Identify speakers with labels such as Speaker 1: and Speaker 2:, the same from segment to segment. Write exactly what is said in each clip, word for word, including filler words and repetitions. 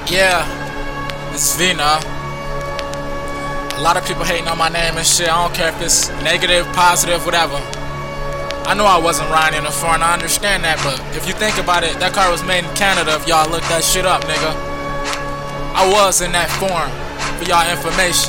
Speaker 1: Yeah, it's Vina. A lot of people hating on my name and shit. I don't care if it's negative, positive, whatever. I know I wasn't riding in a foreign, I understand that, but if you think about it, that car was made in Canada if y'all look that shit up, nigga. I was in that form, for y'all information.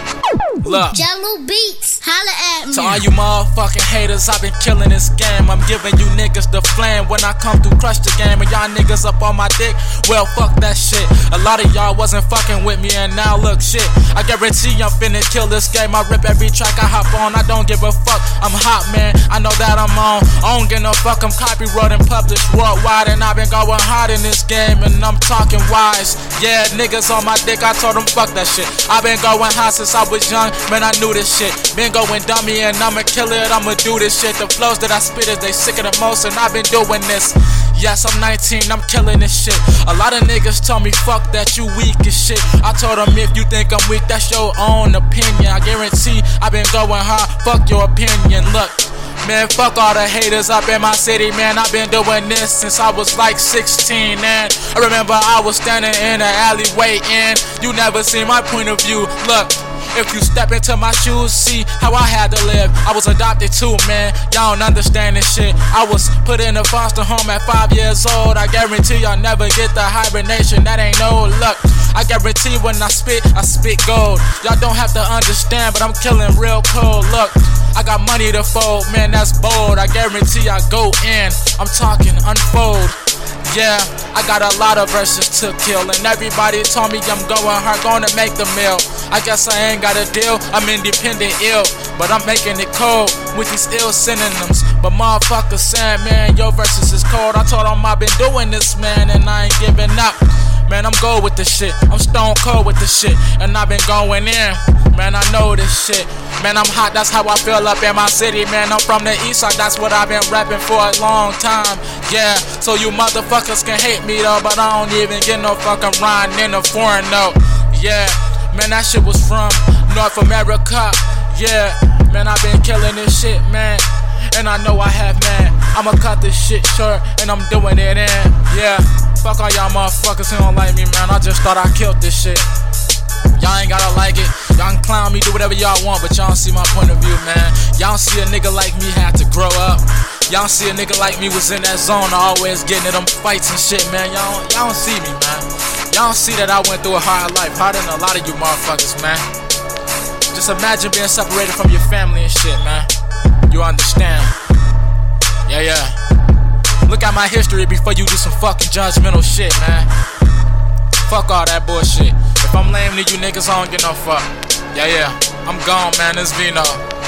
Speaker 1: Look.
Speaker 2: Jello Beats, holla at me.
Speaker 1: To all you motherfucking haters, I've been killing this game. I'm giving you niggas the flame when I come through, crush the game. And y'all niggas up on my dick, well fuck that shit. A lot of y'all wasn't fucking with me and now look shit. I guarantee I'm finna kill this game. I rip every track I hop on, I don't give a fuck. I'm hot, man, I know that I'm on. I don't give no fuck, I'm copyrighted and published worldwide. And I've been going hard in this game and I'm talking wise. Yeah, niggas on my dick, I told them fuck that shit. I've been going hot since I was young, man, I knew this shit. Been going dummy and I'ma kill it, I'ma do this shit. The flows that I spit is they sicker the most and I've been doing this. Yes, I'm nineteen, I'm killing this shit. A lot of niggas told me fuck that, you weak as shit. I told them if you think I'm weak, that's your own opinion. I guarantee I've been going hard, fuck your opinion. Look, man, fuck all the haters up in my city, man. I've been doing this since I was like sixteen, and I remember I was standing in an alleyway and you never seen my point of view. Look, if you step into my shoes, see how I had to live. I was adopted too, man, y'all don't understand this shit. I was put in a foster home at five years old. I guarantee y'all never get the hibernation, that ain't no luck. I guarantee when I spit, I spit gold. Y'all don't have to understand, but I'm killing real cold. Look, I got money to fold, man, that's bold. I guarantee I go in, I'm talking unfold. Yeah, I got a lot of verses to kill, and everybody told me I'm going hard, gonna make the meal. I guess I ain't got a deal, I'm independent ill, but I'm making it cold with these ill synonyms. But motherfuckers saying, man, your verses is cold. I told them I've been doing this, man, and I ain't giving up. Man, I'm gold with this shit, I'm stone cold with this shit, and I've been going in. Man, I know this shit. Man, I'm hot, that's how I feel up in my city. Man, I'm from the east side, that's what I've been rapping for a long time. Yeah, so you motherfuckers can hate me though, but I don't even get no fucking riding in a foreign note. Yeah, man, that shit was from North America. Yeah, man, I've been killing this shit, man, and I know I have, man. I'ma cut this shit short, and I'm doing it in. Yeah, fuck all y'all motherfuckers who don't like me, man. I just thought I killed this shit. Y'all ain't gotta like it, y'all can clown me, do whatever y'all want, but y'all don't see my point of view, man. Y'all don't see a nigga like me had to grow up. Y'all don't see a nigga like me was in that zone, always getting in them fights and shit, man. Y'all y'all don't see me, man. Y'all don't see that I went through a hard life, harder than a lot of you motherfuckers, man. Just imagine being separated from your family and shit, man. You understand? Yeah, yeah. Look at my history before you do some fucking judgmental shit, man. Fuck all that bullshit. If I'm lame to you niggas, I don't get no fuck. Yeah, yeah, I'm gone, man, it's Vino.